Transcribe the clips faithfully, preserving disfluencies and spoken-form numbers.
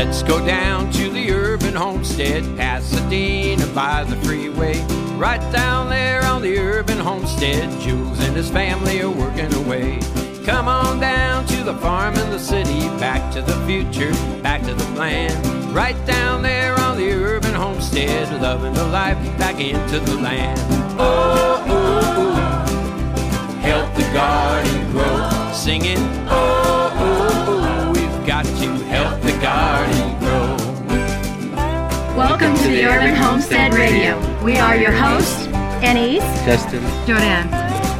Let's go down to the urban homestead, Pasadena by the freeway. Right down there on the urban homestead, Jules and his family are working away. Come on down to the farm in the city, back to the future, back to the plan. Right down there on the urban homestead, loving the life back into the land. Oh, oh, oh, help the garden grow. Singing, oh, oh, oh, we've got to help the garden grow. Welcome to the Urban Homestead Radio. We are your hosts, Anise, Justin, Jordan.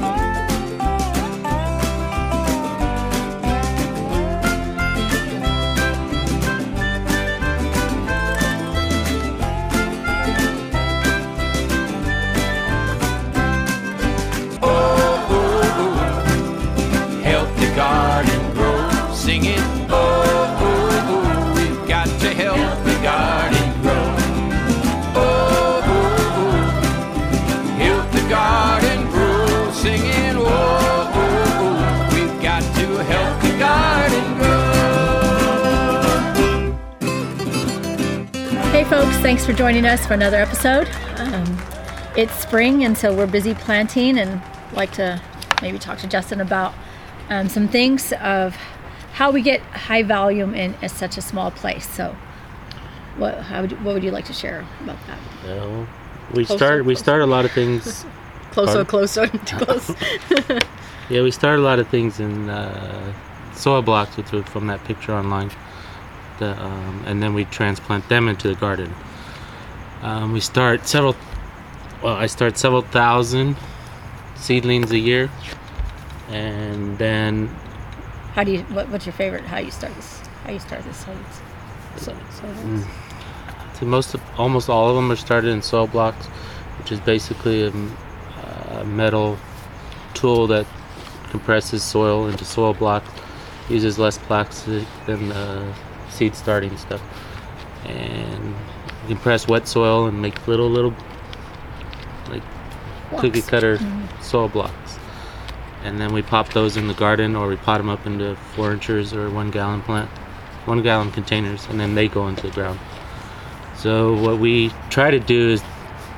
Folks, thanks for joining us for another episode. Um, it's spring, and so we're busy planting, and like to maybe talk to Justin about um, some things of how we get high volume in, in such a small place. So, what how would you, what would you like to share about that? Well, we closer, start we closer. start a lot of things. closer, closer, too close. Yeah, we start a lot of things in uh, soil blocks, which was from that picture online. The, um, and then we transplant them into the garden. Um, we start several, well, I start several thousand seedlings a year, and then. How do you? What, what's your favorite? How you start this? How you start this? So, so, mm, so most, of, almost all of them are started in soil blocks, which is basically a, a metal tool that compresses soil into soil blocks, uses less plastic than. Uh, seed starting stuff, and you can press wet soil and make little little like blocks. Cookie cutter mm-hmm. soil blocks, and then we pop those in the garden, or we pot them up into four inchers or one gallon plant one gallon containers, and then they go into the ground. So what we try to do is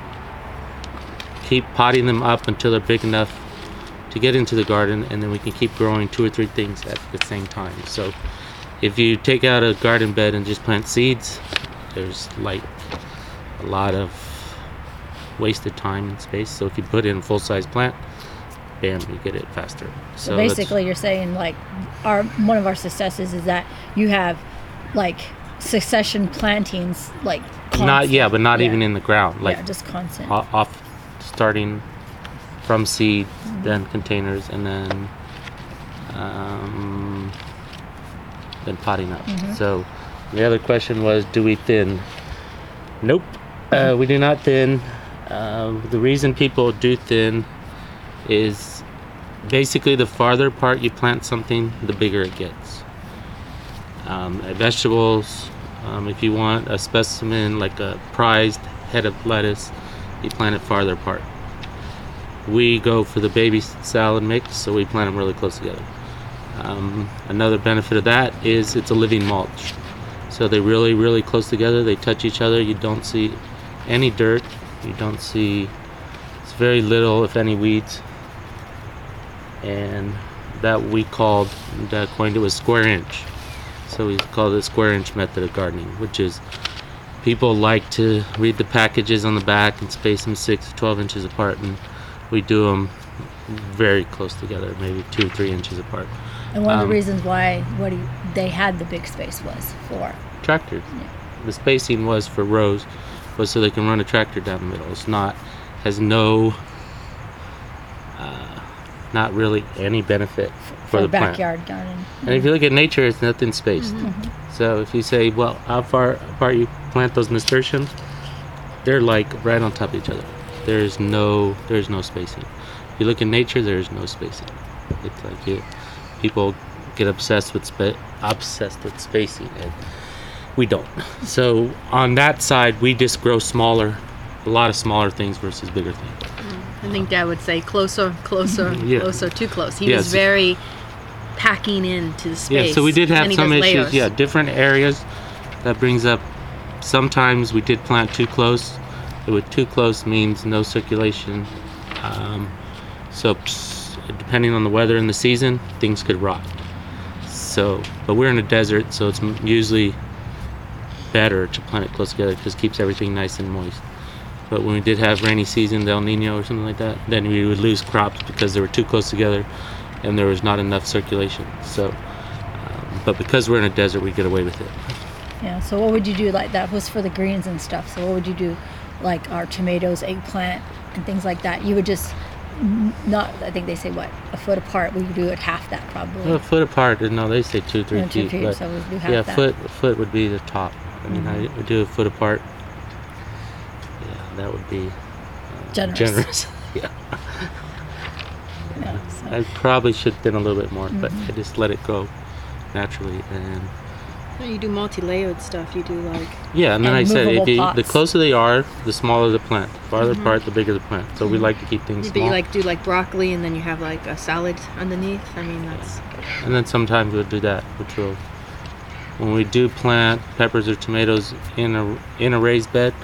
keep potting them up until they're big enough to get into the garden, and then we can keep growing two or three things at the same time. So if you take out a garden bed and just plant seeds, there's like a lot of wasted time and space. So if you put in a full-size plant, bam, you get it faster. So, so basically you're saying like our one of our successes is that you have like succession plantings, like constant. Not yeah, but not yeah. even in the ground. Like yeah, just constant. Off starting from seed, mm-hmm. then containers, and then um than potting up. Mm-hmm. So the other question was, do we thin? Nope, uh, we do not thin. Uh, the reason people do thin is basically the farther apart you plant something, the bigger it gets. Um, vegetables, um, if you want a specimen like a prized head of lettuce, you plant it farther apart. We go for the baby salad mix, so we plant them really close together. Um, another benefit of that is it's a living mulch. So they're really, really close together. They touch each other. You don't see any dirt. You don't see, it's very little, if any, weeds. And that we called, that coined it was square inch. So we call it the square inch method of gardening, which is people like to read the packages on the back and space them six to twelve inches apart, and we do them very close together, maybe two or three inches apart. And one of um, the reasons why what do you, they had the big space was for tractors. Yeah. The spacing was for rows, was so they can run a tractor down the middle. It's not, has no, uh, not really any benefit for, for the a backyard plant. garden. And mm-hmm. if you look at nature, it's nothing spaced. Mm-hmm. So if you say, well, how far apart you plant those nasturtiums, they're like right on top of each other. There's no, there's no spacing. If you look at nature, there's no spacing. It's like you, people get obsessed with spa- obsessed with spacing, and we don't. So on that side, we just grow smaller, a lot of smaller things versus bigger things. I think Dad would say closer, closer, yeah. closer, too close. He yes. was very packing into the space. Yeah, so we did have some issues. Layers. Yeah, different areas that brings up, sometimes we did plant too close. With too close means no circulation. Um, so depending on the weather and the season, things could rot. So, but we're in a desert, so it's usually better to plant it close together because it keeps everything nice and moist. But when we did have rainy season, the El Nino or something like that, then we would lose crops because they were too close together and there was not enough circulation. So, um, but because we're in a desert, we get away with it. Yeah, so what would you do? Like that was for the greens and stuff. So what would you do, like our tomatoes, eggplant, and things like that? You would just not, I think they say what, a foot apart. We would do it half that probably. Well, a foot apart, no, they say two, three no, two feet. feet But so we'd do half yeah, that. foot, a foot would be the top. I mean, Mm-hmm. I would do a foot apart. Yeah, that would be uh, Generous. generous. Yeah. Yeah, so. I probably should thin a little bit more, but Mm-hmm. I just let it go naturally. And When you do multi-layered stuff, you do like yeah, and then And I said, if movable you, the pots. Mm-hmm. closer they are, the smaller the plant. The farther apart, the bigger the plant. So we like to keep things but small. you like do like broccoli and then you have like a salad underneath. I mean that's And then sometimes we'll do that, which will, when we do plant peppers or tomatoes in a in a raised bed,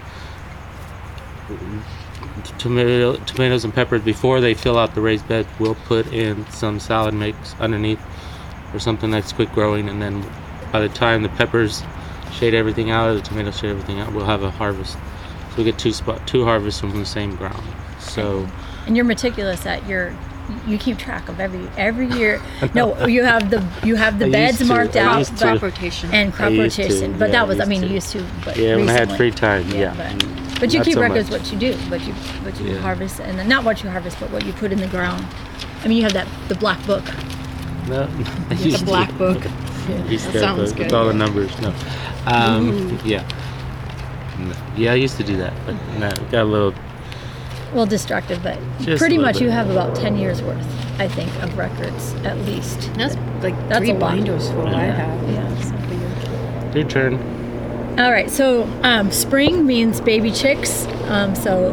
tomato, tomatoes and peppers, before they fill out the raised bed, we'll put in some salad mix underneath or something that's quick growing, and then by the time the peppers shade everything out, or the tomatoes shade everything out, we'll have a harvest. So we get two spot two harvests from the same ground. So And you're meticulous at your. You keep track of every every year. No, you have the you have the I beds used to. marked I out, used to. crop but, rotation. and crop I used to, rotation. But yeah, that I was I used mean to. you used to. But yeah, when I had recently. free time, yeah. But, but you Not keep so records much. what you do, what you what you Yeah. harvest, and then not what you harvest, but what you put in the ground. I mean, you have that the black book. No, I used The to. black book. I used to That have sounds the- good. with all the numbers. No, um, yeah, No. yeah, I used to do that, but no, got a little. Well, destructive, but Just a pretty little much you bit. have about ten years worth, I think, of records at least. That's like That's three a lot. binders full I have. Yeah. So. For you. Your turn. All right, so um, spring means baby chicks. Um, so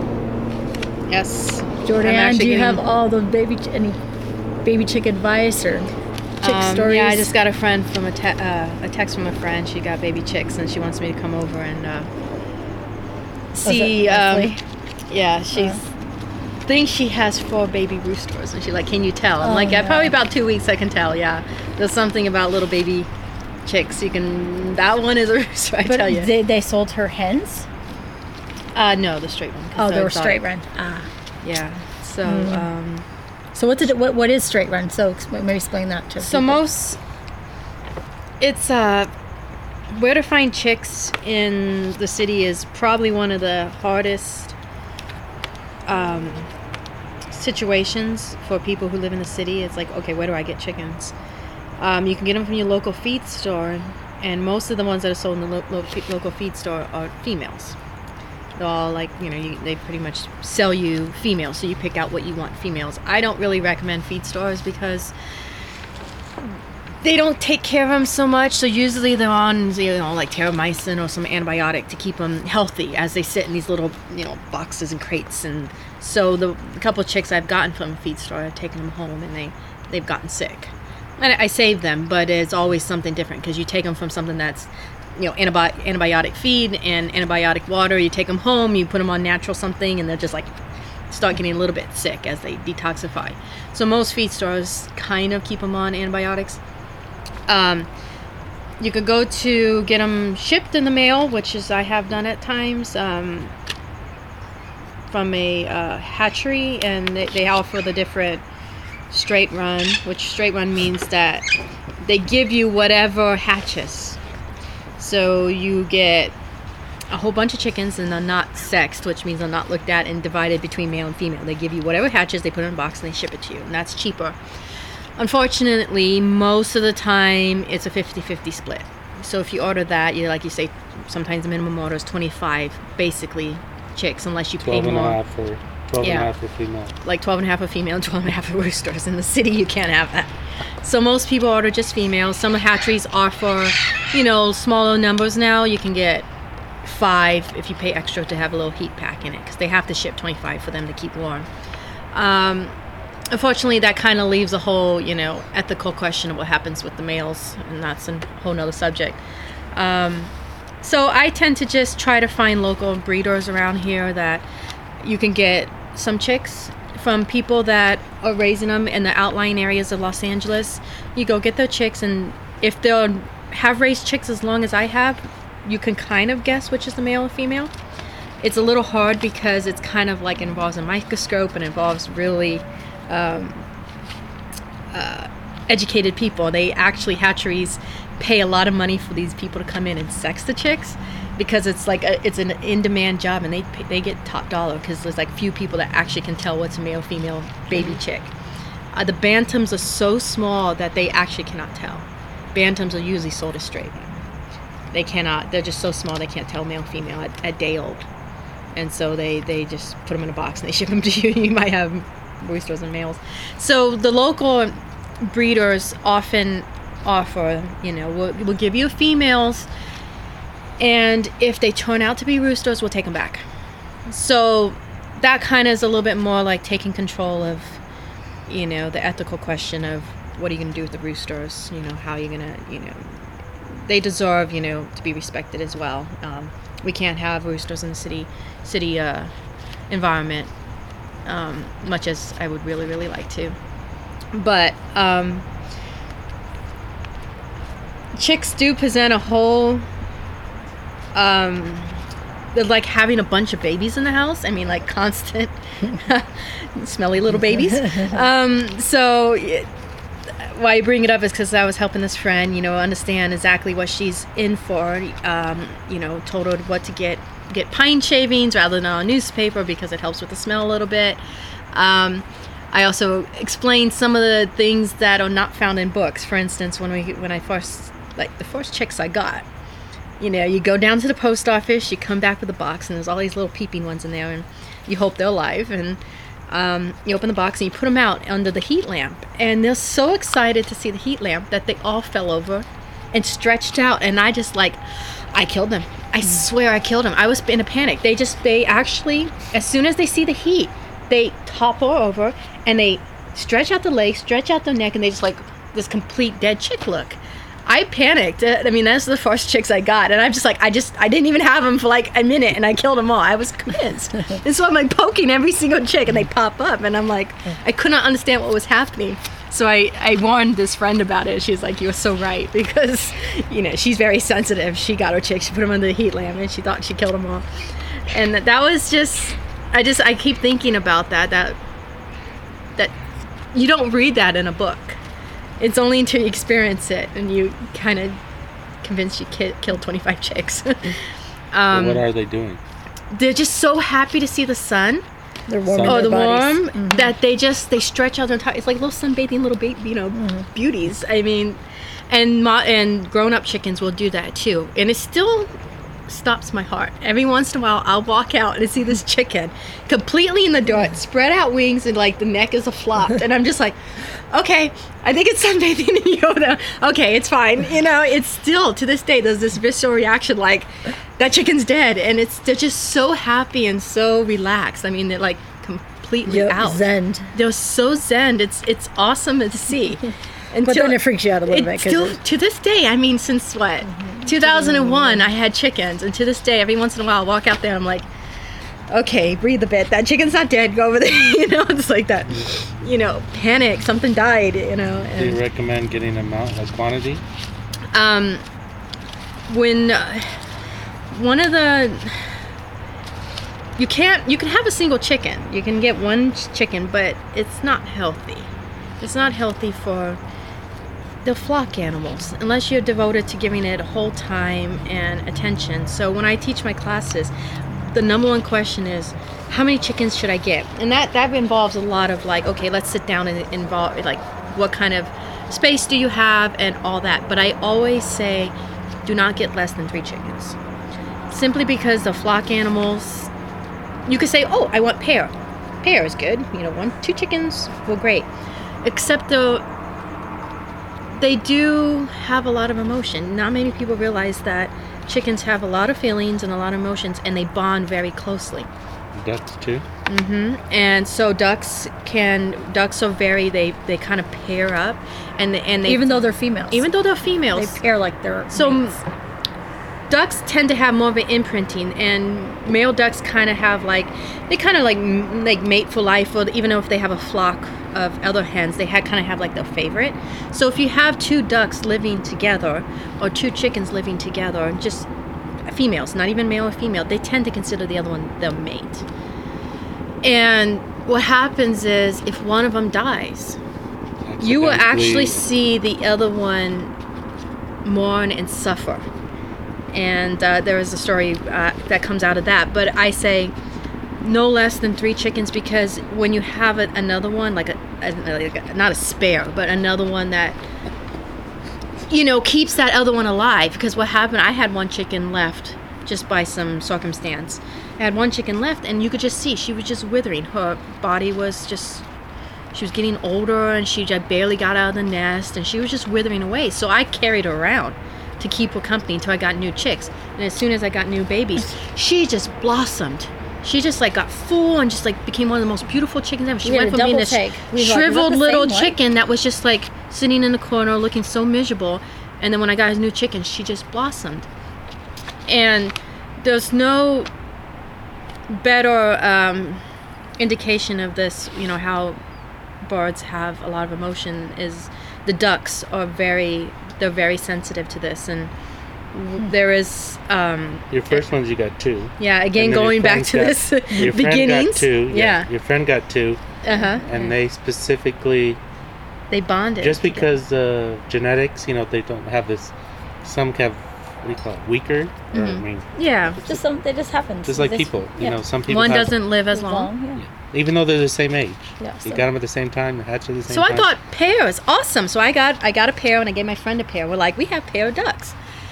Yes. I'm Jordan, actually do you have getting- all the baby ch- any baby chick advice or chick Um, stories? Yeah, I just got a friend from a, te- uh, a text from a friend. She got baby chicks and she wants me to come over and uh, see. it Um, Leslie? yeah, she's thinks she has four baby roosters, and she's like, "Can you tell?" I'm Oh, like, "Yeah, no. probably about two weeks. I can tell. Yeah, there's something about little baby chicks. You can. That one is a rooster. I But tell you. they, they sold her hens. Uh, no, the straight one. 'cause Oh, they I were thought- straight run. Ah. Yeah. So. Mm. Um, So what's it? What what is straight run? So ex- maybe explain that to. So people. most, it's uh, where to find chicks in the city is probably one of the hardest um, situations for people who live in the city. It's like, okay, where do I get chickens? Um, you can get them from your local feed store, and most of the ones that are sold in the lo- lo- fe- local feed store are females. They're all like, you know, you, they pretty much sell you females, so you pick out what you want females. I don't really recommend feed stores because they don't take care of them so much. So usually they're on, you know, like terramycin or some antibiotic to keep them healthy as they sit in these little, you know, boxes and crates. And so the a couple of chicks I've gotten from a feed store, I've taken them home and they, they've gotten sick. And I saved them, but it's always something different because you take them from something that's, you know, antibi- antibiotic feed and antibiotic water. You take them home, you put them on natural something, and they're just like start getting a little bit sick as they detoxify. So most feed stores kind of keep them on antibiotics. Um, you could go to get them shipped in the mail, which is I have done at times, um, from a uh, hatchery, and they, they offer the different straight run, which straight run means that they give you whatever hatches. So you get a whole bunch of chickens and they're not sexed, which means they're not looked at and divided between male and female. They give you whatever hatches, they put it in a box and they ship it to you, and that's cheaper. Unfortunately, most of the time it's a fifty-fifty split. So if you order that, you like you say, sometimes the minimum order is twenty-five basically chicks, unless you pay twelve and a more. half for twelve Yeah. and a half for female. Like twelve and a half of female and twelve and a half of roosters. In the city, you can't have that. So most people order just females. Some hatcheries offer, you know, smaller numbers now. You can get five if you pay extra to have a little heat pack in it, because they have to ship twenty-five for them to keep warm. Um, unfortunately, that kind of leaves a whole, you know, ethical question of what happens with the males, and that's a whole nother subject. Um, so I tend to just try to find local breeders around here that you can get some chicks from people that are raising them in the outlying areas of Los Angeles. You go get their chicks, and if they'll have raised chicks as long as I have, you can kind of guess which is the male or female. It's a little hard because it's kind of like involves a microscope and involves really um, uh, educated people. They actually, hatcheries pay a lot of money for these people to come in and sex the chicks, because it's like a, it's an in-demand job, and they pay, they get top dollar because there's like few people that actually can tell what's a male female baby chick. Uh, the bantams are so small that they actually cannot tell. Bantams are usually sold as straight. They cannot. They're just so small they can't tell male female at, at day old. And so they, they just put them in a box and they ship them to you. You might have roosters and males. So the local breeders often offer, you know, we'll, we'll give you females, and if they turn out to be roosters, we'll take them back. So that kind of is a little bit more like taking control of, you know, the ethical question of what are you going to do with the roosters? You know, how are you going to, you know, they deserve, you know, to be respected as well. Um, we can't have roosters in the city city uh, environment, um, much as I would really, really like to. But um, chicks do present a whole, um, they're like having a bunch of babies in the house. I mean, like constant, smelly little babies. Um, so it, why I bring it up is because I was helping this friend, you know, understand exactly what she's in for. Um, you know, told her what to get, get pine shavings rather than on a newspaper because it helps with the smell a little bit. Um, I also explained some of the things that are not found in books. For instance, when we when I first, like the first chicks I got, you know, you go down to the post office, you come back with a box, and there's all these little peeping ones in there, and you hope they're alive, and um, you open the box and you put them out under the heat lamp, and they're so excited to see the heat lamp that they all fell over and stretched out, and I just like, I killed them. I swear I killed them. I was in a panic. They just, they actually, as soon as they see the heat, they topple over and they stretch out the legs, stretch out their neck, and they just like this complete dead chick look. I panicked. I mean, that's the first chicks I got, and I'm just like, I just, I didn't even have them for like a minute, and I killed them all. I was convinced. And so I'm like poking every single chick, and they pop up, and I'm like, I could not understand what was happening. So I, I warned this friend about it. She's like, you were so right, because, you know, she's very sensitive. She got her chick, she put them under the heat lamp, and she thought she killed them all. And that was just, I just, I keep thinking about that, that, that you don't read that in a book. It's only until you experience it and you kind of convinced you ki- killed twenty-five chicks. um, what are they doing? They're just so happy to see the sun. They're warm. Oh, the bodies. warm mm-hmm. that they just they stretch out their entire. It's like little sunbathing little baby, you know, mm-hmm. beauties. I mean, and mo- and grown-up chickens will do that too, and it still stops my heart. Every once in a while, I'll walk out and see this chicken completely in the dirt, spread out wings, and like the neck is a flop, and I'm just like, okay, I think it's sunbathing in Yoda. Okay, it's fine. You know, it's still to this day there's this visceral reaction like that chicken's dead, and it's they're just so happy and so relaxed. I mean, they're like completely yep, out. Zened. They're so zened. It's it's awesome to see. Until, but then it freaks you out a little bit. Still, it, to this day, I mean, since what, mm-hmm. two thousand one, I had chickens, and to this day, every once in a while, I walk out there, and I'm like, okay, breathe a bit. That chicken's not dead. Go over there. You know, it's like that. You know, panic. Something died. You know. And, do you recommend getting a amount, a quantity? Um, when uh, one of the, you can't. You can have a single chicken. You can get one chicken, but it's not healthy. It's not healthy for the flock animals unless you're devoted to giving it a whole time and attention. So when I teach my classes, the number one question is, how many chickens should I get? And that, that involves a lot of like, okay, let's sit down and involve like what kind of space do you have and all that. But I always say, do not get less than three chickens. Simply because the flock animals, you could say, oh, I want pair. Pair is good. You know, one, two chickens, well, great. Except though, they do have a lot of emotion. Not many people realize that chickens have a lot of feelings and a lot of emotions, and they bond very closely. Ducks too. Mm-hmm. And so ducks can ducks are very they they kind of pair up, and they, and they even though they're females. Even though they're females, they pair like they're so. mates. ducks tend to have more of an imprinting, and male ducks kind of have like, they kind of like m- like mate for life, or even though if they have a flock of other hens, they had kind of have like their favorite. So if you have two ducks living together, or two chickens living together, just females, not even male or female, they tend to consider the other one their mate. And what happens is if one of them dies, you will actually see the other one mourn and suffer. And uh, there is a story uh, that comes out of that. But I say no less than three chickens, because when you have a, another one, like a, a, like a, not a spare, but another one that, you know, keeps that other one alive. Because what happened, I had one chicken left just by some circumstance. I had one chicken left, and you could just see she was just withering. Her body was just, she was getting older, and she just barely got out of the nest, and she was just withering away. So I carried her around to keep her company until I got new chicks. And as soon as I got new babies, she just blossomed. She just like got full and just like became one of the most beautiful chickens ever. She We had went a from being double this take. We was like, shriveled "Is that the little same one?" chicken that was just like sitting in the corner looking so miserable. And then when I got his new chicken, she just blossomed. And there's no better um, indication of this, you know, how birds have a lot of emotion, is the ducks are very, they're very sensitive to this. And w- there is um, Your first ones, you got two. yeah, again, And then your going back friends to got- this Your friend beginnings. got two. Yeah. Your friend got two, Uh-huh. and they specifically, They bonded. just because uh, genetics, you know, they don't have this. Some have, what do you call it, weaker. Or, I Mhm. mean, Yeah. Just some, they just happen. just like This- people. You yeah. know, some people. One have, doesn't live as Live long. long, yeah. even though they're the same age. Yeah, You so- got them at the same time. They hatch at the same So time. I thought pairs, awesome. So I got I got a pair, and I gave my friend a pair. We're like, we have pair of ducks.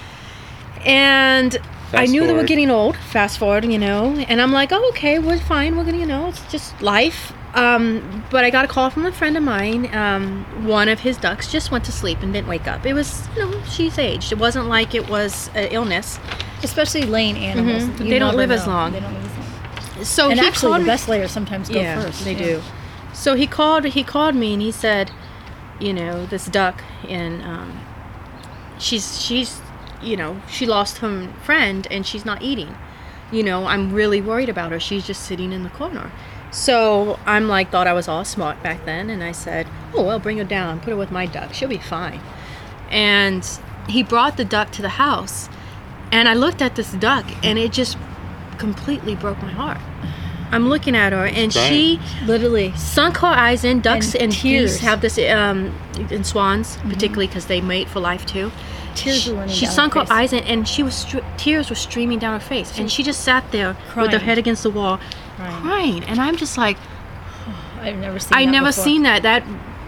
And I Fast knew they were forward. getting old. Fast forward, you know, and I'm like, oh, okay, we're fine. We're gonna, you know, it's just life. Um, but I got a call from a friend of mine. Um, one of his ducks just went to sleep and didn't wake up. It was, you know, she's aged. It wasn't like it was an illness. Especially laying animals. Mhm. You They don't never live as know. long. They don't live as long. So And he actually, called the me- best layers sometimes go yeah, first. they yeah. do. So he called. He called me and he said, you know, this duck, and um, she's she's, you know, she lost her friend and she's not eating. You know, I'm really worried about her. She's just sitting in the corner. So I'm like, thought I was all smart back then, and I said, oh well, bring her down, put her with my duck, she'll be fine. And he brought the duck to the house, and I looked at this duck, and it just completely broke my heart. I'm looking at her, and she Literally. sunk her eyes in. Ducks And and, tears. geese have this, um, and swans, particularly because they mate for life too. Tears she, were running she down sunk her her face. eyes in, and she was str- tears were streaming down her face, and she just sat there with her Crying. head against the wall, Crying. crying. And I'm just like, I've never seen. I that never before. seen that. That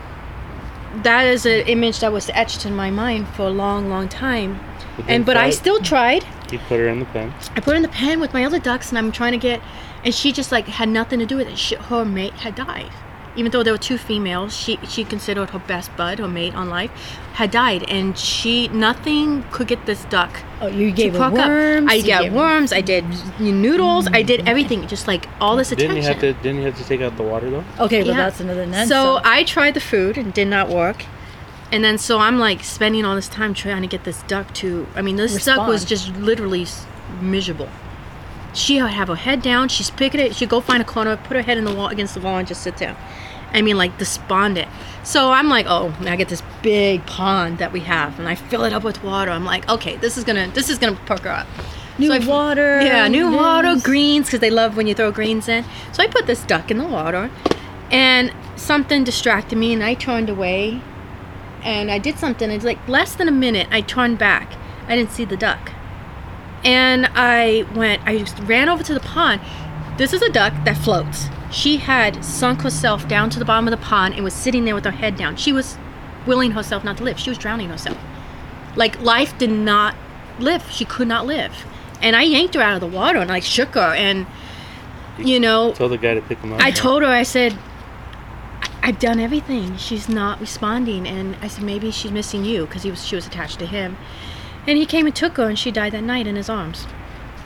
that is an image that was etched in my mind for a long, long time. But then And but I fight, still tried. You put her in the pen. I put her in the pen with my other ducks, and I'm trying to get, and she just like had nothing to do with it. She, her mate had died, even though there were two females. She she considered her best bud, her mate on life, had died, and she nothing could get this duck. Oh, you gave to her perk up. worms. I you got gave- worms. I did noodles. I did everything. Just like all this attention. Didn't you have to? Didn't you have to take out the water though? Okay, but Yeah. that's another nest. So I tried the food and did not work. And then so I'm like spending all this time trying to get this duck to, I mean, this duck was Respond. just literally s- miserable. She would have her head down. She's picking it. She'd go find a corner, put her head in the wall, against the wall, and just sit down. I mean, like despondent. So I'm like, oh, now I get this big pond that we have, and I fill it up with water. I'm like, okay, this is gonna, this is gonna perk her up. new So I- water. Yeah, new water, this. greens, because they love when you throw greens in. So I put this duck in the water, and something distracted me, and I turned away, and I did something. It's like less than a minute. I turned back. I didn't see the duck, and I went. I just ran over to the pond. This is a duck that floats. She had sunk herself down to the bottom of the pond and was sitting there with her head down. She was willing herself not to live. She was drowning herself. Like life did not live. She could not live. And I yanked her out of the water and I shook her, and you know, Told the guy to pick him up. I told her, I said, "I- I've done everything. She's not responding." And I said, maybe she's missing you, because he was she was attached to him. And he came and took her, and she died that night in his arms.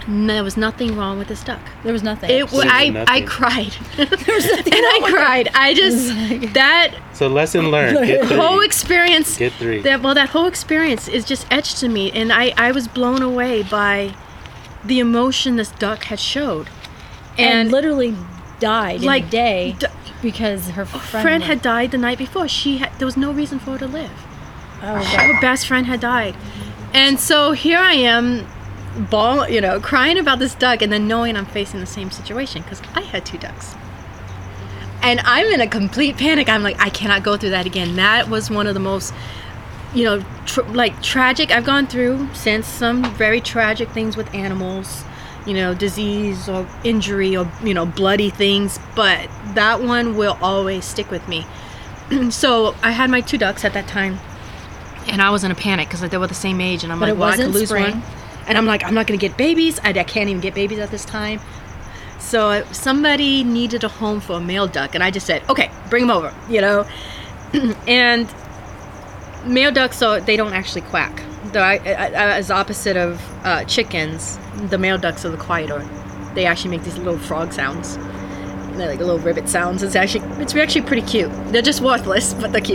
No, there was nothing wrong with this duck. There was nothing. It, There was I, I nothing. cried. there was nothing and wrong I with cried. I just, that So lesson learned. Get three. whole experience, Get three. that, well, that whole experience is just etched to me. And I, I was blown away by the emotion this duck had showed. And, And, literally died like, in a day d- because her friend, friend was- had died the night before. She had, there was no reason for her to live. Oh, Her best friend had died. And so here I am, ball, you know, crying about this duck, and then knowing I'm facing the same situation because I had two ducks. And I'm in a complete panic. I'm like, I cannot go through that again. That was one of the most, you know, tr- like tragic. I've gone through since some very tragic things with animals, you know, disease or injury or, you know, bloody things. But that one will always stick with me. So I had my two ducks at that time. And I was in a panic because they were the same age, and I'm But like, it well, I could wasn't lose spring. one. And I'm like, I'm not going to get babies. I, I can't even get babies at this time. So uh, somebody needed a home for a male duck, and I just said, okay, bring them over, you know. And male ducks, so they don't actually quack. Though I, I, I, as opposite of uh, chickens, the male ducks are the quieter. They actually make these little frog sounds. They're like little ribbit sounds. It's actually it's actually pretty cute. They're just worthless, but they're cute.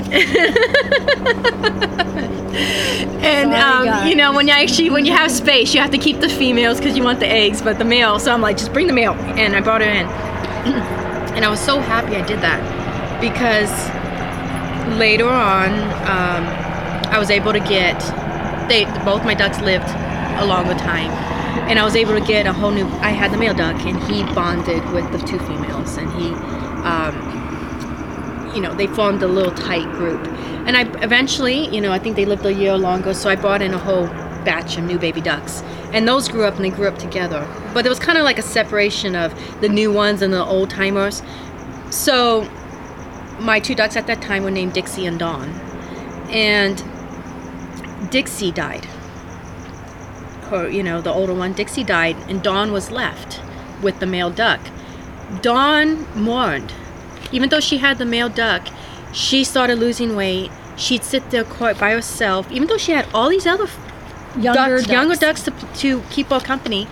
And Sorry, um, guys. you know, when you actually when you have space, you have to keep the females because you want the eggs, but the male. So I'm like, just bring the male, and I brought her in, and I was so happy I did that because later on, um, I was able to get they both my ducks lived a longer time. And I was able to get a whole new, I had the male duck, and he bonded with the two females, and he, um, you know, they formed a little tight group. And I eventually, you know, I think they lived a year longer, so I brought in a whole batch of new baby ducks. And those grew up, and they grew up together. But there was kind of like a separation of the new ones and the old timers. So my two ducks at that time were named Dixie and Dawn. And Dixie died. Her, you know, the older one, Dixie died, and Dawn was left with the male duck. Dawn mourned. Even though she had the male duck, she started losing weight. She'd sit there quiet by herself, even though she had all these other younger ducks, ducks. younger ducks to, to keep her company.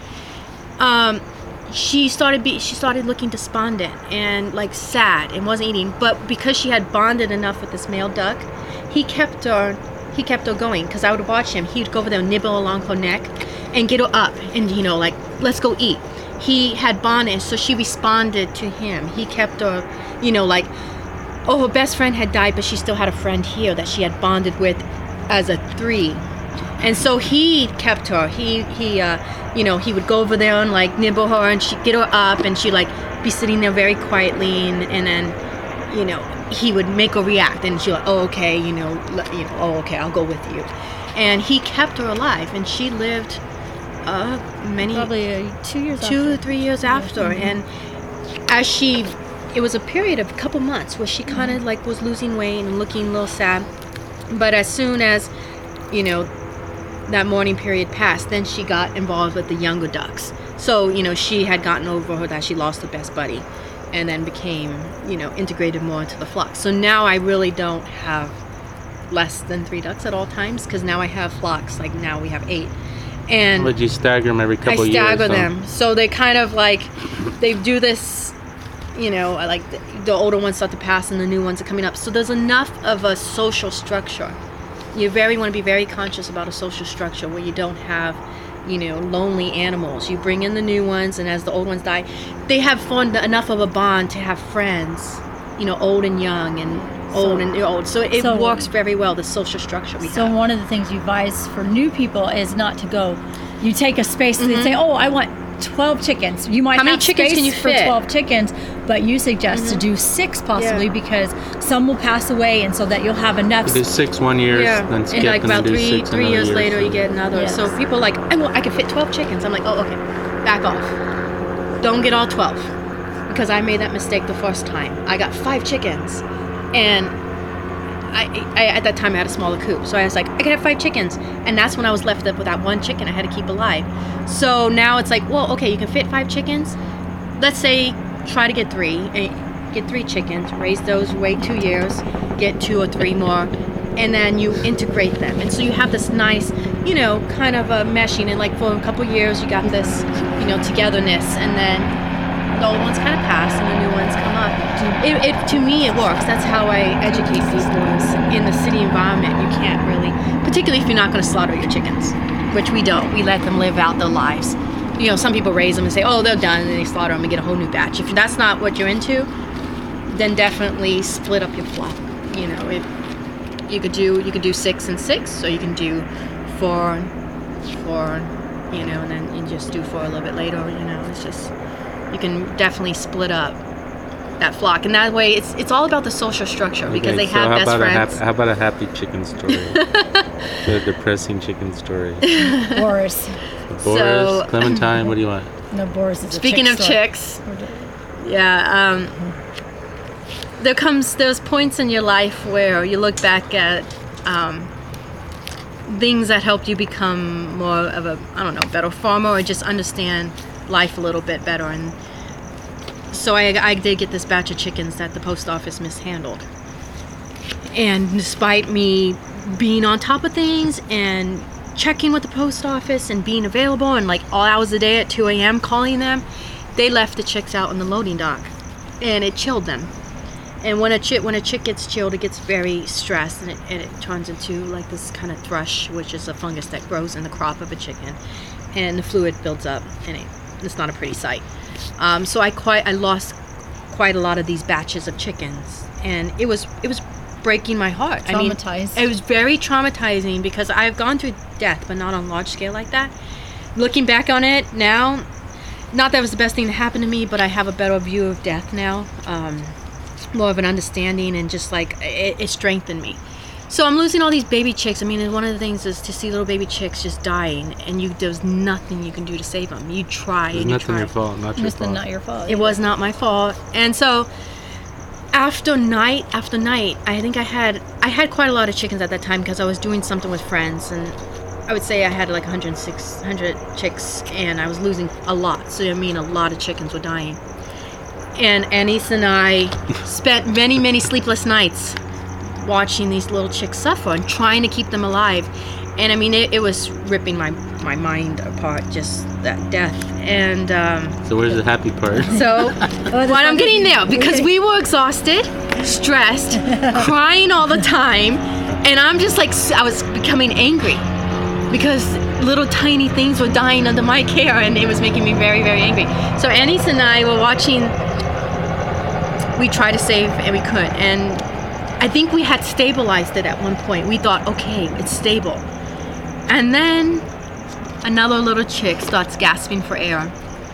Um, she started be she started looking despondent and like sad and wasn't eating. But because she had bonded enough with this male duck, he kept her. He kept her going because I would watch him. He'd go over there and nibble along her neck and get her up and, you know, like, let's go eat. He had bonded, so she responded to him. He kept her, you know, like, oh, her best friend had died, but she still had a friend here that she had bonded with as a three. And so he kept her. He, he, uh, you know, he would go over there and, like, nibble her, and she'd get her up, and she'd, like, be sitting there very quietly, and, and then, you know, he would make her react, and she'd like, oh, okay, you know, let, you know, oh, okay, I'll go with you. And he kept her alive, and she lived uh, many, Probably uh, two years two after. or three years after. Mhm. And as she, it was a period of a couple months where she kind of like was losing weight and looking a little sad. But as soon as, you know, that mourning period passed, then she got involved with the younger ducks. So, you know, she had gotten over her that she lost her best buddy, and then became, you know, integrated more into the flock. So now I really don't have less than three ducks at all times, because now I have flocks. Like now we have eight. And Would you stagger them every I couple years? stagger so- them. So they kind of like, they do this, you know, like the, the older ones start to pass and the new ones are coming up. So there's enough of a social structure. You very want to be very conscious about a social structure where you don't have, you know, lonely animals. You bring in the new ones, and as the old ones die, they have formed enough of a bond to have friends, you know, old and young and old So- and old. So it so- works very well, the social structure we So have. one of the things you advise for new people is not to go. You take a space and say, "Oh, I want twelve chickens." You might How many have chickens space can you for fit? twelve chickens, but you suggest to do six possibly Yeah. because some will pass away, and so that you'll have enough. You do six one year, Yeah, then skip, and like and then about do three six three another years year, later, so- you get another. Yes. So people are like, I well, I can fit twelve chickens. I'm like, oh, okay, back off. Don't get all twelve, because I made that mistake the first time. I got five chickens, and I, I at that time I had a smaller coop, so I was like, I can have five chickens, and that's when I was left up with that one chicken I had to keep alive. So now it's like, well, okay, you can fit five chickens. Let's say try to get three, eh, get three chickens, raise those, wait two years, get two or three more. and then you integrate them, and so you have this nice, you know, kind of a meshing, and like for a couple years you got this, you know, togetherness, and then the old ones kind of pass and the new ones come up. It, it to me it works. That's how I educate people. Is in the city environment you can't really, particularly if you're not going to slaughter your chickens, which we don't. We let them live out their lives. You know, some people raise them and say, oh, they're done, and then they slaughter them and get a whole new batch. If that's not what you're into, then definitely split up your flock. You know, it, you could do you could do six and six, or you can do four, four, you know, and then you just do four a little bit later. You know, it's just you can definitely split up that flock, and that way it's it's all about the social structure because Okay, they so have how best about a friends. hap- how about a happy chicken story? The depressing chicken story. Boris. Boris, So- Clementine, what do you want? No, Boris is a Speaking chick of store. chicks, yeah, um, there comes there's points in your life where you look back at um, things that helped you become more of a I don't know better farmer or just understand life a little bit better. And so I, I did get this batch of chickens that the post office mishandled. And despite me being on top of things and checking with the post office and being available and like all hours a day at two a.m. calling them, they left the chicks out in the loading dock, and it chilled them. And when a chick when a chick gets chilled, it gets very stressed, and it, and it turns into like this kind of thrush, which is a fungus that grows in the crop of a chicken, and the fluid builds up, and it, it's not a pretty sight. Um, so I quite I lost quite a lot of these batches of chickens, and it was it was breaking my heart. Traumatized. I mean, it was very traumatizing because I've gone through death, but not on large scale like that. Looking back on it now, not that it was the best thing that happened to me, but I have a better view of death now, um, more of an understanding, and just like it, it strengthened me. So I'm losing all these baby chicks. I mean, and one of the things is to see little baby chicks just dying, and you there's nothing you can do to save them. You try It's and you nothing try. your fault, not your It's fault. not your fault. It was not my fault. And so after night after night, I think I had I had quite a lot of chickens at that time because I was doing something with friends, and I would say I had like one hundred six hundred chicks, and I was losing a lot. So I mean, a lot of chickens were dying. And Anise and I spent many, many sleepless nights watching these little chicks suffer and trying to keep them alive. And I mean, it, it was ripping my, my mind apart, just that death. And um, So where's the happy part? so, Oh, what I'm getting there, because we were exhausted, stressed, crying all the time, and I'm just like, I was becoming angry because little tiny things were dying under my care, and it was making me very, very angry. So Anise and I were watching, we tried to save and we couldn't, and I think we had stabilized it at one point. We thought, okay, it's stable. And then another little chick starts gasping for air.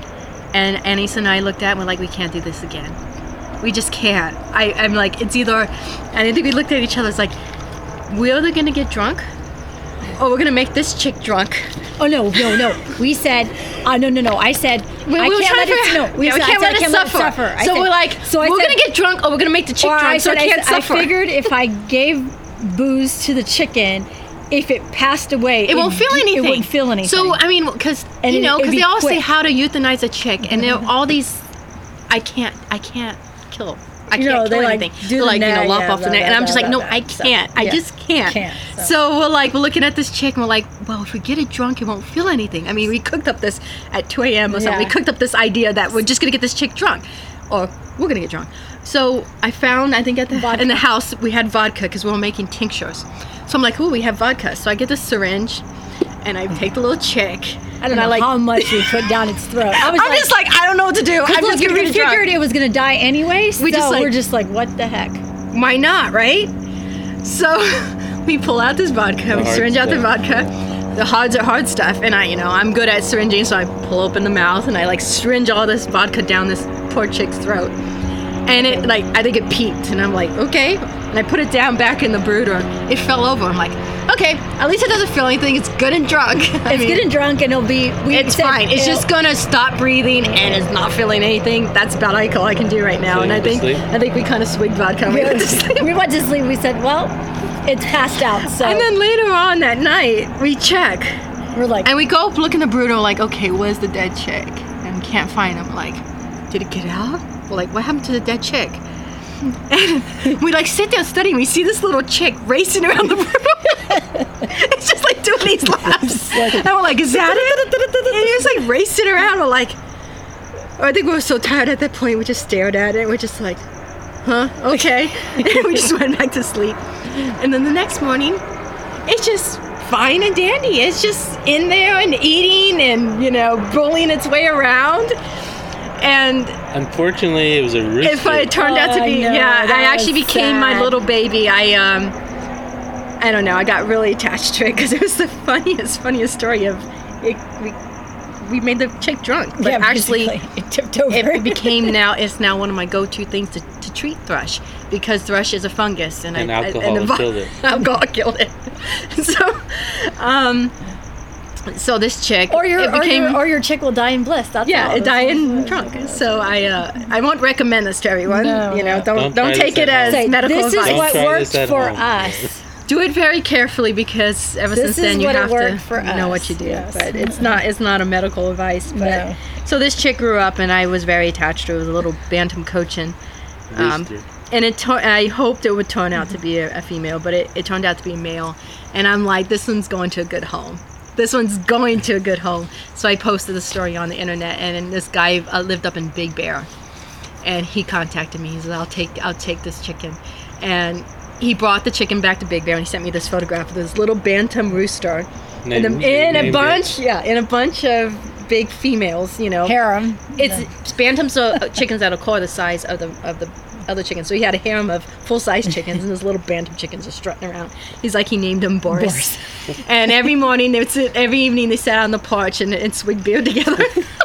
And Anise and I looked at it and we're like, we can't do this again. We just can't. I, I'm like, it's either, and I think we looked at each other, it's like, we're either gonna get drunk or we're gonna make this chick drunk. Oh no, no, no. We said, uh, no, no, no. I said, We, I we were can't trying let to it. figure- No, we yeah, we said, can't, I let, said, it I can't suffer. let it suffer. I So said- we're like, so I we're said, gonna get drunk or we're gonna make the chick or drunk, I so said, I I, can't said, suffer. I figured if I gave booze to the chicken, if it passed away, It won't feel anything. It wouldn't feel anything. So I mean, because And you it- know, it'd because be they always say quick. how to euthanize a chick, and there are all these. I can't. I can't kill. I You can't know, kill they, like, anything. do They're the like you know, neck, lop yeah, off the blah, neck, and blah, I'm just blah, like, no, blah, I so, can't. I yeah. just can't. Can't, so. So we're like, we're looking at this chick, and we're like, well, if we get it drunk, it won't feel anything. I mean, we cooked up this at two a.m. or something. Yeah. We cooked up this idea that we're just gonna get this chick drunk, or we're gonna get drunk. So I found, I think at the Vodka. in the house we had vodka because we were making tinctures. So I'm like, oh, we have vodka. So I get the syringe, and I take the little chick. I don't and know like, how much we put down its throat. I was I'm like, just like, I don't know what to do. I'm look, just gonna we get it drunk. figured it was gonna die anyway. We so just, like- we're just like, what the heck? Why not, right? So we pull out this vodka, we hard syringe out the stuff. vodka. The hard, hard stuff, and I, you know, I'm good at syringing, so I pull open the mouth and I like syringe all this vodka down this poor chick's throat. And it, like, I think it peaked, and I'm like, okay. And I put it down back in the brooder. It fell over. I'm like, okay, at least it doesn't feel anything. It's good and drunk. I It's mean, getting drunk and it'll be. We It's said fine. It's it'll- just gonna stop breathing and it's not feeling anything. That's about all I can do right now. So And you I went to think sleep? I think we kind of swigged vodka. And we went to sleep. we went to sleep. We said, well, it's passed out. So And then later on that night, we check. we're like, And we go up, look in the brooder, like, okay, where's the dead chick? And we can't find him. Like, did it get out? We're like, what happened to the dead chick? And we like sit there studying. We see this little chick racing around the room. It's just like doing these laps. And we're like, is that it? And it's like racing around. We're like, I think we were so tired at that point. We just stared at it. We're just like, huh? Okay. And we just went back to sleep. And then the next morning, it's just fine and dandy. It's just in there and eating and, you know, rolling its way around. And unfortunately, it was a rooster. If it turned out to be, Oh, no, yeah, that I actually was became my sad. little baby. I, um, I don't know, I got really attached to it because it was the funniest, funniest story of it. We, we made the chick drunk, but Yeah, actually, basically, it tipped over. it became now. It's now one of my go-to things to, to treat thrush because thrush is a fungus, and, And I, alcohol I, and the, killed it. Alcohol killed it. So, um, so this chick, or your it or became. your or your chick will die in bliss. That's Yeah, all. it died in drunk. So I uh, I won't recommend this to everyone. No, you know, no. don't Don't don't, try take this it at as home. Say, medical this advice. is what Don't try worked this at for home. us. Do it very carefully because ever This since is then you what it have to worked for know us, what you do. yes. But it's not it's not a medical advice. But No. so this chick grew up and I was very attached to her. It was a little bantam cochin. Um, Rooster. and it to- I hoped it would turn out to be a, a female, but it, it turned out to be a male. And I'm like, this one's going to a good home. This one's going to a good home. So I posted the story on the internet, and, then this guy uh, lived up in Big Bear, and he contacted me. He said, "I'll take I'll take this chicken," and he brought the chicken back to Big Bear, and he sent me this photograph of this little bantam rooster in, a, Named- in a named bunch, it. yeah, in a bunch of big females, you know. Harem. It's bantams are chickens that are core the size of the of the other chickens. So he had a harem of full size chickens, and his little bantam chickens are strutting around. He's like he named them Boris. And every morning they would sit, every evening they sat on the porch and, and swig beer together.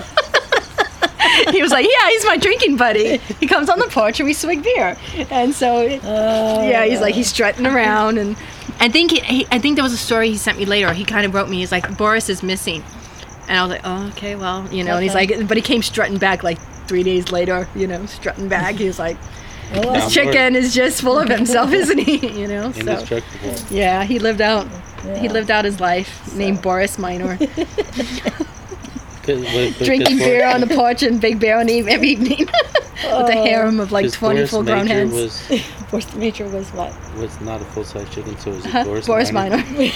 He was like, yeah, he's my drinking buddy. He comes on the porch and we swig beer. And so, yeah, he's like he's strutting around, and I think he, he, I think there was a story he sent me later. He kind of wrote me. He's like, Boris is missing. And I was like, oh, okay, well, you know. And he's Okay. like, but he came strutting back like three days later, you know, strutting back. He was like, Well, this chicken is just full of himself, isn't he? You know, so Indestructible. yeah, he lived out, he Yeah. lived out his life, named Boris Minor, 'Cause- but- but drinking because beer Boris- on the porch and Big Bear on eve- every evening, with a harem of like because twenty Boris full-grown Major hens. Was, Boris the Major was what? was not a full-size chicken, so it was Huh? Boris, Boris Minor. Minor.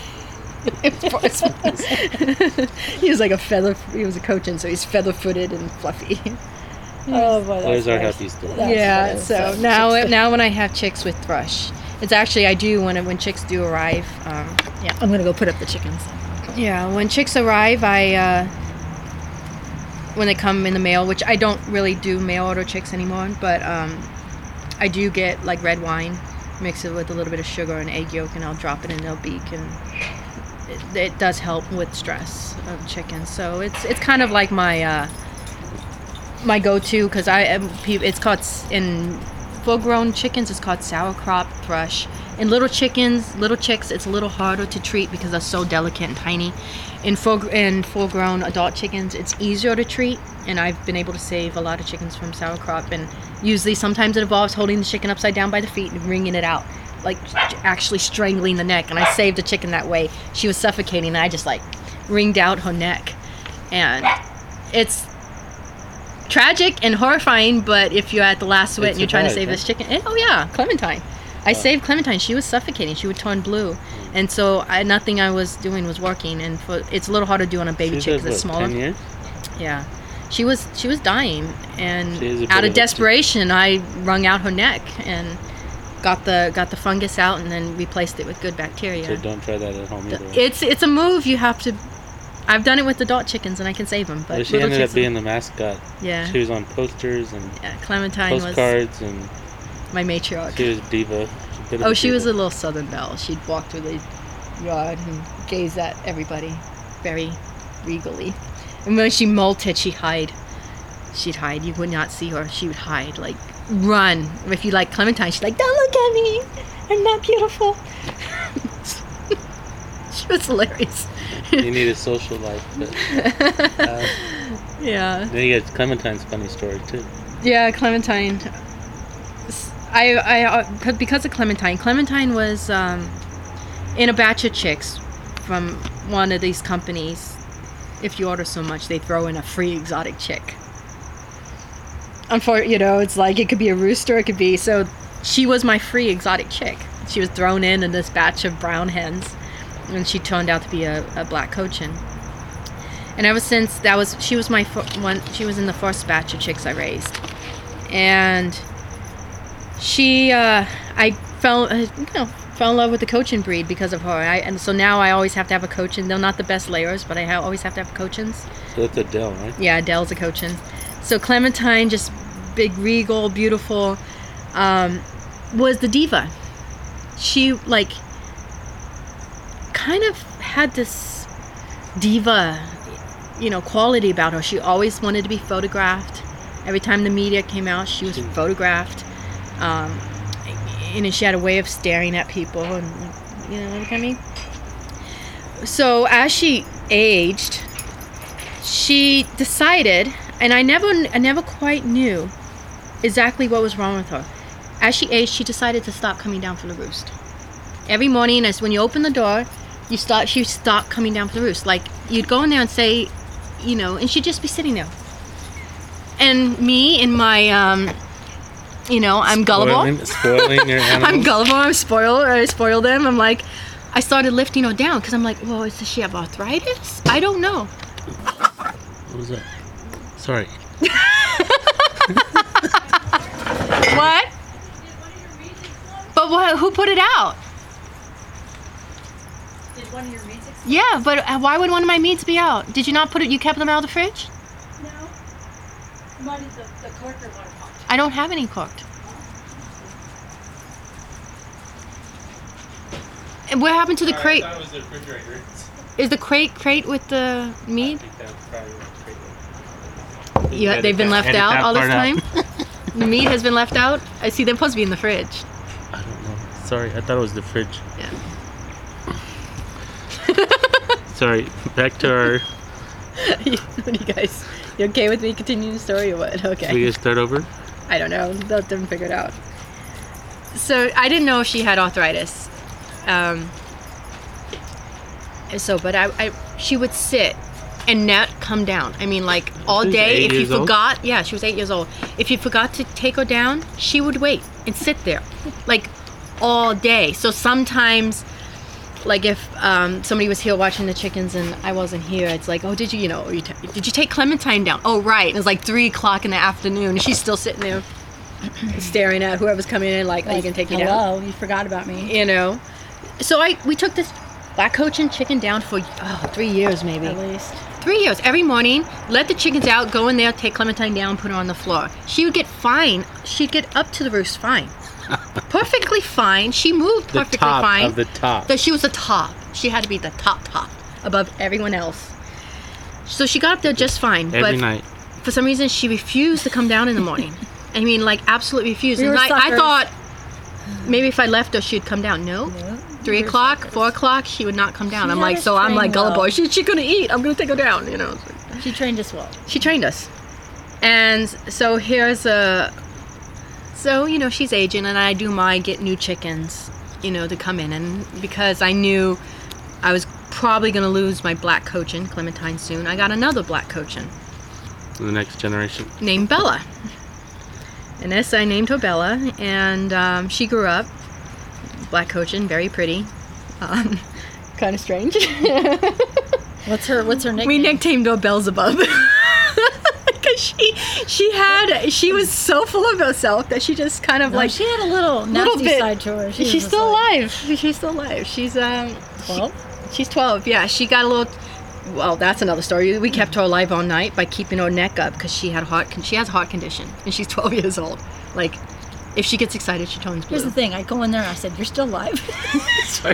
It was Boris Minor. He was like a feather. He was a cochin, so he's feather-footed and fluffy. Oh boy, There's that's our nice. happy story. That's yeah. funny. So So now, chicks- now when I have chicks with thrush, it's actually I do when when chicks do arrive. Um, Yeah, I'm gonna go put up the chickens. Yeah, when chicks arrive, I uh, when they come in the mail, which I don't really do mail order chicks anymore, but um, I do get like red wine, mix it with a little bit of sugar and egg yolk, and I'll drop it in their beak, and it, it does help with stress of chickens. So it's it's kind of like my uh, my go-to because I am. It's called s- in full-grown chickens. It's called sauerkraut thrush. In little chickens, little chicks, it's a little harder to treat because they're so delicate and tiny. In full in full-grown adult chickens, it's easier to treat, and I've been able to save a lot of chickens from sauerkraut. And usually, sometimes it involves holding the chicken upside down by the feet and wringing it out, like actually strangling the neck. And I saved a chicken that way. She was suffocating, and I just like wringed out her neck, and it's tragic and horrifying. But if you're at the last sweat It and you're trying to survived, save this chicken, and, oh yeah, Clementine. I saved Clementine. She was suffocating. She would turn blue, and so I, nothing I was doing was working. And for, it's a little hard to do on a baby She's chick at, because it's what, smaller. ten years? Yeah, she was she was dying, and She is a bit out of of a- desperation, I wrung out her neck and got the got the fungus out, and then replaced it with good bacteria. So don't try that at home either. It's it's a move you have to. I've done it with adult chickens, and I can save them. But Well, she little ended up chicks- being the mascot. yeah, She was on posters and yeah. Clementine was postcards, and my matriarch. she was diva. She Oh, she was a little Southern belle. She'd walk through the yard and gaze at everybody very regally. And when she molted, she'd hide. She'd hide. You would not see her. She would hide, like run. If you like Clementine, she's like, "Don't look at me. I'm not beautiful." She was hilarious. You need a social life. But, uh, Yeah. then you get Clementine's funny story too. Yeah, Clementine. I, I, uh, because of Clementine, Clementine was um, in a batch of chicks from one of these companies. If you order so much, they throw in a free exotic chick. unfor- you know, it's like it could be a rooster, it could be, so she was my free exotic chick. She was thrown in in this batch of brown hens, and she turned out to be a, a black cochin. And ever since that was, she was my fir- one, she was in the first batch of chicks I raised. And she, uh, I fell, uh, you know, fell in love with the cochin breed because of her. I, and so now I always have to have a cochin. They're not the best layers, but I ha- always have to have cochins. So that's Adele, right? Yeah, Adele's a cochin. So Clementine, just big, regal, beautiful, um, was the diva. She, like, kind of had this diva, you know, quality about her. She always wanted to be photographed. Every time the media came out, she was photographed. Um, and then she had a way of staring at people, and, you know what I mean? So as she aged, she decided, and I never, I never quite knew exactly what was wrong with her. As she aged, she decided to stop coming down for the roost. Every morning, as when you open the door, you start, she stopped coming down for the roost. Like, you'd go in there and say, you know, and she'd just be sitting there. And me in my, um, you know, I'm Spoiling, gullible. spoiling your animals. I'm gullible. I'm spoiled. I spoil them. I'm like, I started lifting her down because I'm like, well, does she have arthritis? I don't know. What was that? Sorry. What? But what, who put it out? Did one of your meats explode? Yeah, but why would one of my meats be out? Did you not put it? You kept them out of the fridge? No. Mine is the, the cork or water pot. I don't have any cooked. And what happened to the crate? I thought it was the refrigerator. Is the crate crate with the meat? I think that's probably what the crate was. Yeah, they've been left Edit out that all this part time. out. The meat has been left out. I see they're supposed to be in the fridge. I don't know. Sorry, I thought it was the fridge. Yeah. Sorry, back to our... What do you guys? You okay with me continuing the story or what? Okay. We just start over? I don't know. Let them figure it out. So I didn't know if she had arthritis. Um, so, but I, I, she would sit and not come down. I mean, like all She was day. eight If you years old? forgot, yeah, she was eight years old. If you forgot to take her down, she would wait and sit there, like all day. So sometimes, like if um, somebody was here watching the chickens and I wasn't here, it's like, oh, did you, you know, you t- did you take Clementine down? Oh, right. And it's like three o'clock in the afternoon, and she's still sitting there staring at whoever's coming in, like, oh, you can take me down. Hello, you forgot about me. You know. So I we took this black cochin chicken down for oh, three years maybe. At least. Three years. Every morning, let the chickens out, go in there, take Clementine down, put her on the floor. She would get fine. She'd get up to the roost fine. Perfectly fine. She moved The perfectly top fine. of the top. That she was the top. She had to be the top top above everyone else. So she got up there just fine. Every but night. for some reason, she refused to come down in the morning. I mean, like, absolutely refused. We And were I, I suckers. thought maybe if I left her, she'd come down. No. Three We were o'clock, suckers. four o'clock, she would not come down. She I'm had like, us so I'm like trained well. gullible. She, she gonna eat. I'm gonna take her down, you know. She trained us well. She trained us. And so here's a, so, you know, she's aging and I do my get new chickens, you know, to come in. And because I knew I was probably gonna lose my black cochin, Clementine, soon, I got another black cochin The next generation. named Bella. And this, I named her Bella, and um, she grew up, black cochin, very pretty, um, kind of strange. What's her What's her nickname? We nicknamed her Beelzebub. Because she, she had, she was so full of herself that she just kind of No, like, she had a little little nasty bit- side to her. She was she's just still like, alive. She's still alive. She's, um, twelve? she's twelve, yeah. She got a little, well, that's another story. We kept her alive all night by keeping her neck up because she had heart, con- she has a heart condition, and she's twelve years old. Like, if she gets excited, she turns blue. Here's the thing. I go in there and I said, "You're still alive." Sorry.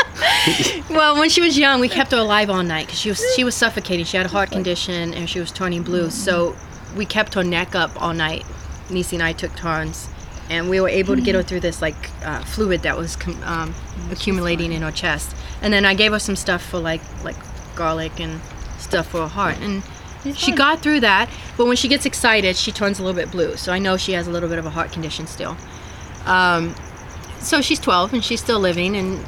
Well, when she was young, we kept her alive all night because she was she was suffocating. She had a heart condition and she was turning blue. So we kept her neck up all night. Niecy and I took turns, and we were able to get her through this like uh, fluid that was com- um, accumulating in her chest. And then I gave her some stuff for like like garlic and stuff for her heart, and she got through that. But when she gets excited, she turns a little bit blue. So I know she has a little bit of a heart condition still. Um, so she's twelve and she's still living, and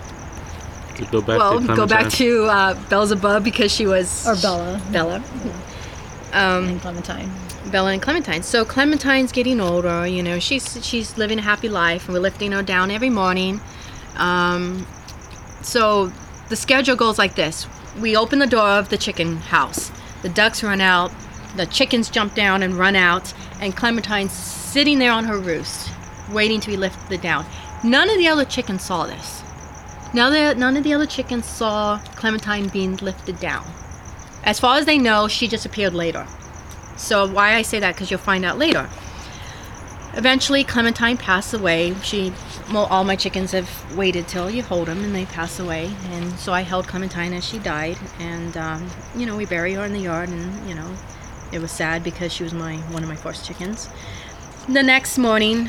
To go back well, to go back Clementine. to uh, Beelzebub because she was Or Bella. Bella. Um, And Clementine. Bella and Clementine. So Clementine's getting older, you know, she's she's living a happy life, and we're lifting her down every morning. Um, so the schedule goes like this. We open the door of the chicken house. The ducks run out, the chickens jump down and run out, and Clementine's sitting there on her roost, waiting to be lifted down. None of the other chickens saw this. Now that none of the other chickens saw Clementine being lifted down. As far as they know, she just appeared later. So why I say that, because you'll find out later. Eventually, Clementine passed away. She, well, all my chickens have waited till you hold them, and they pass away. And so I held Clementine as she died, and um, you know, we buried her in the yard, and you know, it was sad because she was my one of my first chickens. The next morning,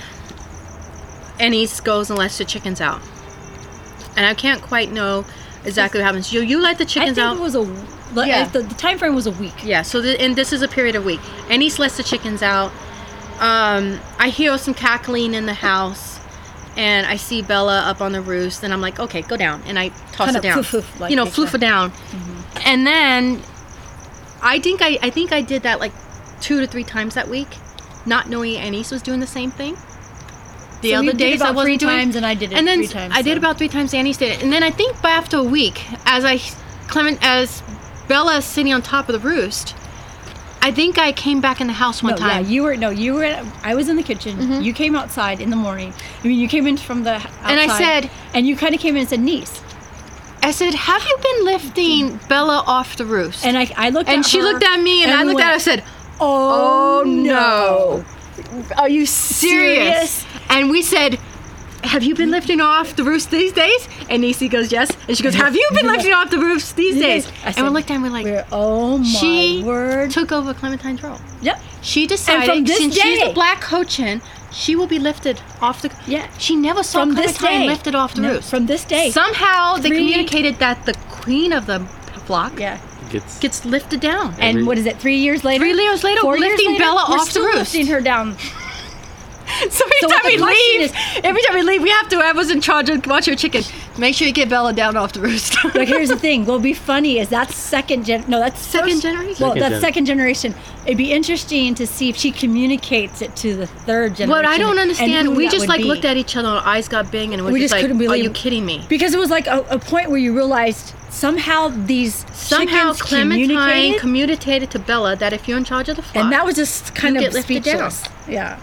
Ennis goes and lets the chickens out, and I can't quite know exactly what happens. You you let the chickens I out. think it was a Yeah. the, the time frame was a week. Yeah, so the, and this is a period of week. Ennis lets the chickens out. Um, I hear some cackling in the house, and I see Bella up on the roost, and I'm like, okay, go down, and I toss Kind it of down. floof-floof, like you know, like floof that. it down. Mm-hmm. And then I think I, I think I did that like two to three times that week, not knowing Ennis was doing the same thing. The So other you did days about I wasn't three doing, times, and I did it and then three times, I did so. about three times. Ennis did it, and then I think by after a week, as I Clement as Bella is sitting on top of the roost, I think I came back in the house one no, time. Yeah, you were no, you were. I was in the kitchen. Mhm. You came outside in the morning. I mean, you came in from the outside, And I said- and you kind of came in and said, "Niece." I said, have you been lifting Bella off the roost? And I, I looked And at she her, looked at me, and, I we looked at her and went, said, "Oh, oh no. Are you serious? Serious? And we said, have you been lifting her off the roost these days? And Nisi goes, yes. And she goes, have you been lifting her off the roost these days? I And said, we looked at her and we're like, We're, oh my she word! took over Clementine's role. Yep. She decided, from this since she's day- the black Cochin, she will be lifted off the... Yeah. She never saw From this Clementine day, lifted off the No, roost. From this day. Somehow they Three- communicated that the queen of the flock yeah. Gets gets lifted down. And Every- what is it? Three years later. Three years later, Four we're years lifting later, Bella we're off the still roost. lifting her down. So every So what time we the question leave, is- every time we leave, we have to. Whoever's in charge of watch your chicken, make sure you get Bella down off the roost. But here's the thing. What'll be funny is that's second gen. No, that's Second first- generation? Well, Second that's gen- second generation. It'd be interesting to see if she communicates it to the third generation. What I don't and understand, who we that just would like be. looked at each other, our eyes got big, and it was We just, just like, couldn't "Are believe- you kidding me?" because it was like a, a point where you realized somehow these Somehow chickens Clementine communicated, communicated to Bella that if you're in charge of the flock, and that was just kind you of get lifted down. speechless. Yeah.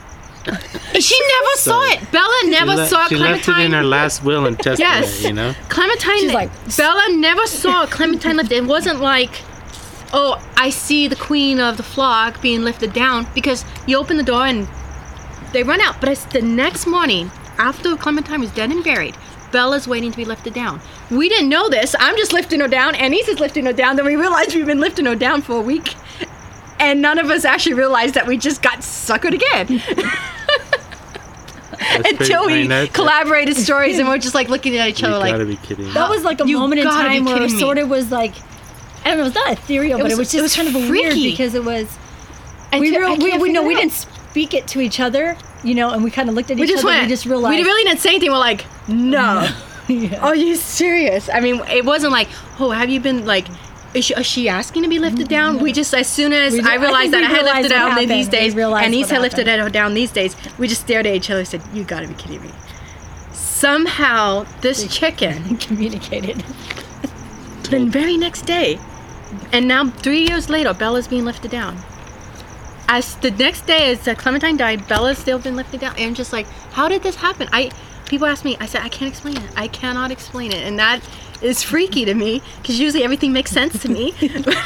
she never saw it. Bella never she le- saw she Clementine. left it in her last will and testament, Yes. you know? Clementine, She's like- Bella never saw Clementine lifted. It wasn't like, oh, I see the queen of the flock being lifted down, because you open the door and they run out. But it's the next morning, after Clementine was dead and buried, Bella's waiting to be lifted down. We didn't know this. I'm just lifting her down. Anise is lifting her down. Then we realized we've been lifting her down for a week. And none of us actually realized that we just got suckered again. That's pretty- Until I we mean, that- collaborated stories and we're just like looking at each You other like, gotta be kidding. That was like a You moment in gotta be time where it kidding me. sort of was like, I don't know, it was not ethereal, It but was- it was it just was kind of a weird freaky. because it was. I we can't- I real, we, can't we no, figure we it didn't out. speak it to each other, you know, and we kind of looked at We each just other. went. and We just realized. We really didn't say anything. We're like, no. Yeah. Are you serious? I mean, it wasn't like, oh, have you been like, is she, is she asking to be lifted down? We just, as soon as We did- I I realized think that we I had realized lifted what down happened. these We days, realized and Nise what had lifted happened. her down these days, we just stared at each other and said, you gotta be kidding me. Somehow, this chicken, communicated. the very next day, and now three years later, Bella's being lifted down. As the next day, as uh, Clementine died, Bella's still been lifted down. And I'm just like, how did this happen? I people ask me, I said, I can't explain it. I cannot explain it, and that is freaky to me because usually everything makes sense to me.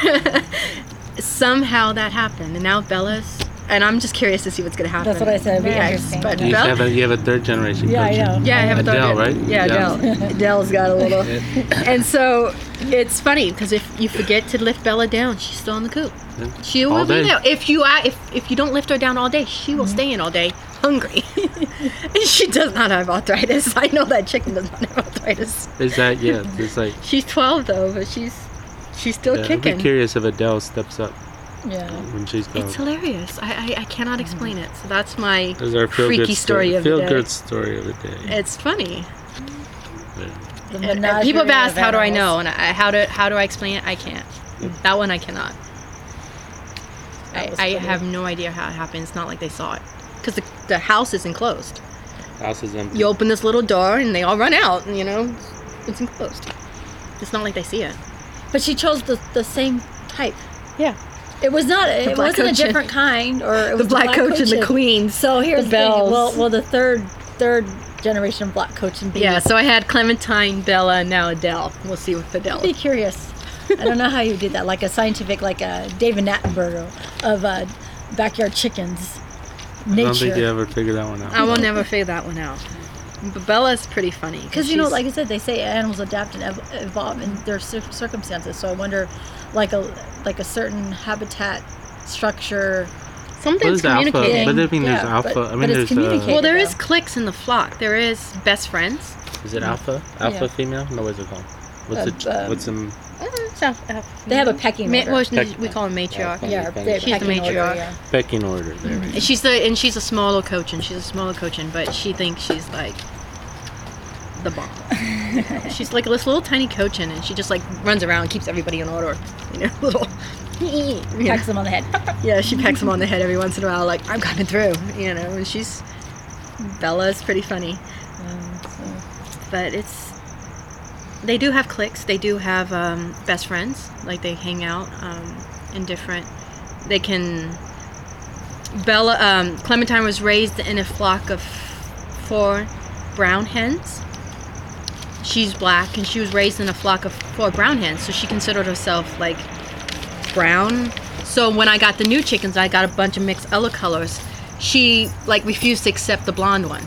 Somehow that happened, and now Bella's. And I'm just curious to see what's gonna happen. That's what I said. It'd be next. interesting. But You Bella, have a you have a third generation. Yeah, I coach. know. yeah, I have a third. Adele, right? Yeah, Yeah. Adele. Adele's got a little. And so it's funny because if you forget to lift Bella down, she's still in the coop. Yeah. She All will be day. there. If you uh, if if you don't lift her down all day, she will stay in all day hungry. And she does not have arthritis. I know that chicken does not have arthritis. Is that yeah? It's like She's twelve though, but she's she's still yeah, I'd kicking. be curious if Adele steps up Yeah. when she's gone. It's hilarious. I, I I cannot explain it. So that's my Those are feel freaky good story of the feel day. good story of the day. It's funny. Yeah. The And- and menagerie people have of asked, how do I animals. know? And I, how do how do I explain it? I can't. That one I cannot. I, was I pretty. have no idea how it happened. It's not like they saw it. Because the, the house is enclosed. House is empty. You open this little door and they all run out, and, you know, it's enclosed. It's not like they see it. But she chose the, the same type. Yeah. It was not. It black wasn't cochin. a different kind, or it The was black coach and the cochin. queen. So here's the the, thing. bells. Well, well, the third third generation of black coach and Yeah, so I had Clementine, Bella, and now Adele. We'll see with Adele. I'd be curious. I don't know how you did that, like a scientific, like a David Attenborough of uh, backyard chickens. I don't think you Nature. ever figure that one out. I will never figure that one out. But Bella's pretty funny. Because you know, she's- like I said, they say animals adapt and ev- evolve in their cir- circumstances. So I wonder, like a like a certain habitat structure. What something's is alpha? communicating. But I mean, there's Yeah, alpha. but- I mean, but it's there's. Uh, communicating. Well, there though. is cliques in the flock. There is best friends. is it alpha? Alpha Yeah. female? No, what's it called? What's Uh, it? um, what's in? Uh, it's alpha- alpha. They have a pecking Ma- order. well, Peck- we call them matriarch. Yeah, Yeah, She's they're the pecking order, matriarch. yeah. Pecking order. There we go. And she's the and she's a smaller coach, and she's a smaller coach, and but she thinks she's like the bomb. You know? She's like this little tiny coach, and she just like runs around, and keeps everybody in order. You know, little. You know. Pecks them on the head. Yeah, she pecks them on the head every once in a while, like I'm coming through. You know, and she's Bella's pretty funny, but it's. They do have cliques. They do have um, best friends. Like they hang out um, in different. They can. Bella um, Clementine was raised in a flock of four brown hens. She's black, and she was raised in a flock of four brown hens, so she considered herself like brown. So when I got the new chickens, I got a bunch of mixed other colors. She like refused to accept the blonde one.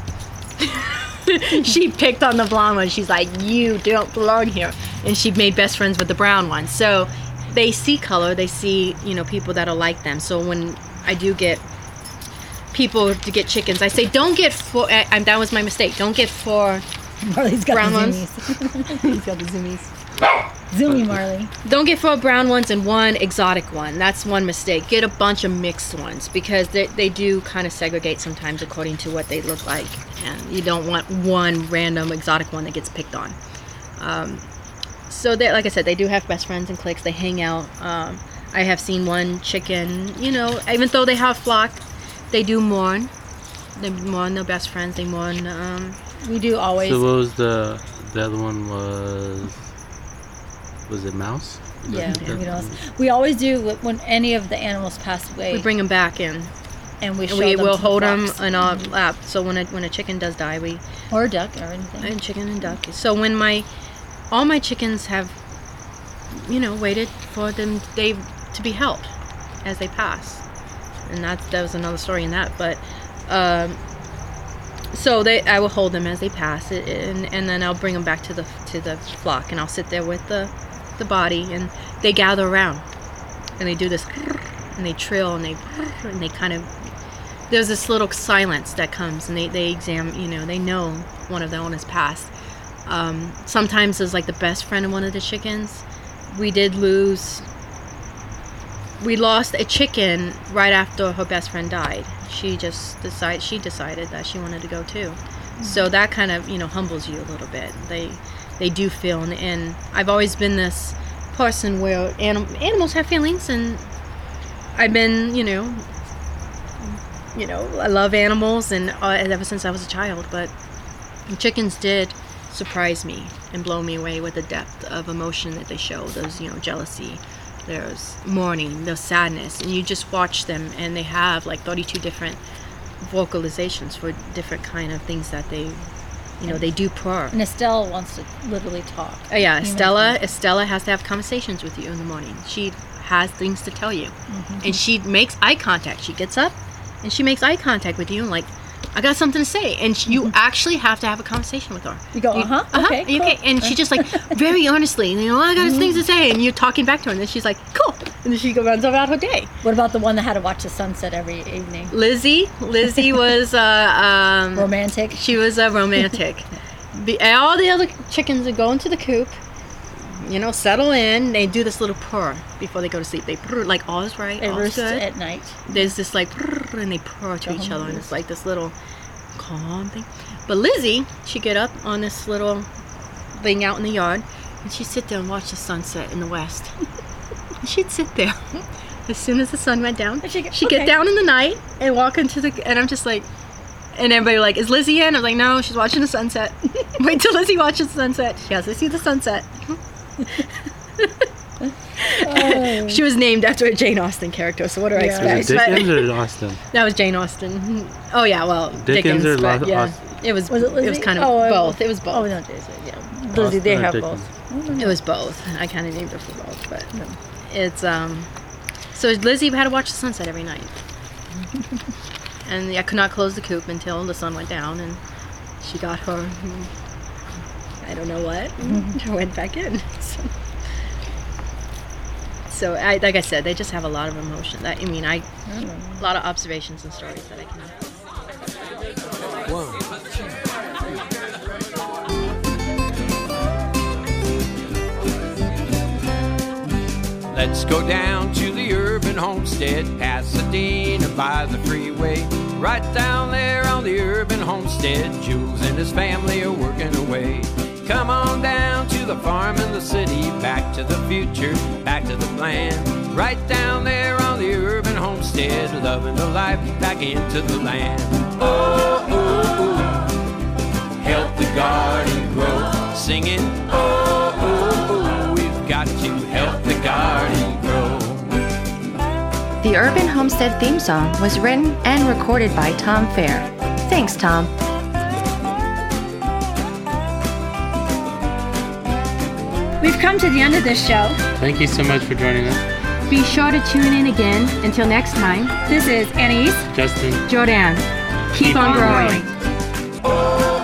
She picked on the blonde one. She's like, you don't belong here. And she made best friends with the brown one. So they see color. They see, you know, people that are like them. So when I do get people to get chickens, I say, don't get four. I, I, that was my mistake. Don't get four Marley's got brown the ones. zoomies. He's got the zoomies. Zoomy Marley. Don't get four brown ones and one exotic one. That's one mistake. Get a bunch of mixed ones because they, they do kind of segregate sometimes according to what they look like. And you don't want one random exotic one that gets picked on. Um, so, they, like I said, they do have best friends and cliques. They hang out. Um, I have seen one chicken, you know, even though they have flock, they do mourn. They mourn their best friends. They mourn. Um, We do always. So what was the the other one was? Was it mouse? yeah, The- we, know, we always do wh- when any of the animals pass away, we bring them back in. and we show And we them will to the hold them flocks. in our lap. So when a, when a chicken does die, we or a duck or anything. and chicken and duck. So when my all my chickens have, you know, waited for them they to be held as they pass, and that's that was another story in that. But um, so they I will hold them as they pass, it, and and then I'll bring them back to the to the flock, and I'll sit there with the the body, and they gather around, and they do this, and they trill, and they and they kind of. There's this little silence that comes, and they, they examine, you know, they know one of their own has passed. Um, sometimes there's like the best friend of one of the chickens. We did lose, we lost a chicken right after her best friend died. She just decided, she decided that she wanted to go too. Mm-hmm. So that kind of, you know, humbles you a little bit. They, they do feel, and, and I've always been this person where anim- animals have feelings, and I've been, you know, you know, I love animals, and uh, ever since I was a child, but chickens did surprise me and blow me away with the depth of emotion that they show. There's, you know, jealousy, there's mourning, there's sadness, and you just watch them, and they have like thirty-two different vocalizations for different kind of things that they, you know, they do purr. And Estelle wants to literally talk. Oh, yeah, Human Estella, being. Estella has to have conversations with you in the morning. She has things to tell you, Mm-hmm. and she makes eye contact. She gets up, and she makes eye contact with you, and like, I got something to say, and she, you actually have to have a conversation with her. You go, You- uh-huh, uh-huh, okay, you cool. can- and she just like very earnestly, you know, I got things to say, and you're talking back to her, and then she's like, cool, and then she goes runs about her day. What about the one that had to watch the sunset every evening? Lizzie, Lizzie was uh, um, Romantic. she was a romantic. Be, all the other chickens would go into the coop, you know, settle in. They do this little purr before they go to sleep. They purr like all's right, They all's roost good. at night. There's this like purr, and they purr to Go each home other, and and it's like this little calm thing. But Lizzie, she'd get up on this little thing out in the yard, and she'd sit there and watch the sunset in the west. And she'd sit there, as soon as the sun went down, And she go- she'd okay. get down in the night and walk into the, and I'm just like, and everybody like, is Lizzie in? I was like, no, she's watching the sunset. Wait till Lizzie watches the sunset. Yes, I see the sunset. Oh. She was named after a Jane Austen character, so what do I Yeah. Was expect? it But- Dickens or Austen? that was Jane Austen. Oh yeah, well, Dickens Dickens, or but Lo- yeah, Austen? it was. Was it Lizzie? It was kind of Oh, I- both. It was both. Oh, no, Jason, yeah. Lizzie, they Austen or have Dickens? both. It was both. I kind of named her for both, but it's um. So Lizzie had to watch the sunset every night, and I could not close the coop until the sun went down, and she got her. I don't know what. Mm-hmm. I went back in. So, so I, like I said, they just have a lot of emotion. That I mean, I a lot of observations and stories that I can. One, let's go down to the urban homestead, Pasadena by the freeway. Right down there on the urban homestead, Jules and his family are working away. Come on down to the farm in the city, back to the future, back to the plan. Right down there on the urban homestead, loving the life back into the land. Oh, oh, oh, help the garden grow, singing. Oh, oh, oh, we've got to help the garden grow. The Urban Homestead theme song was written and recorded by Tom Fair. Thanks, Tom. We've come to the end of this show. Thank you so much for joining us. Be sure to tune in again. Until next time, This is Annie's Justin. Jordan. Keep, Keep on on growing. growing. Oh,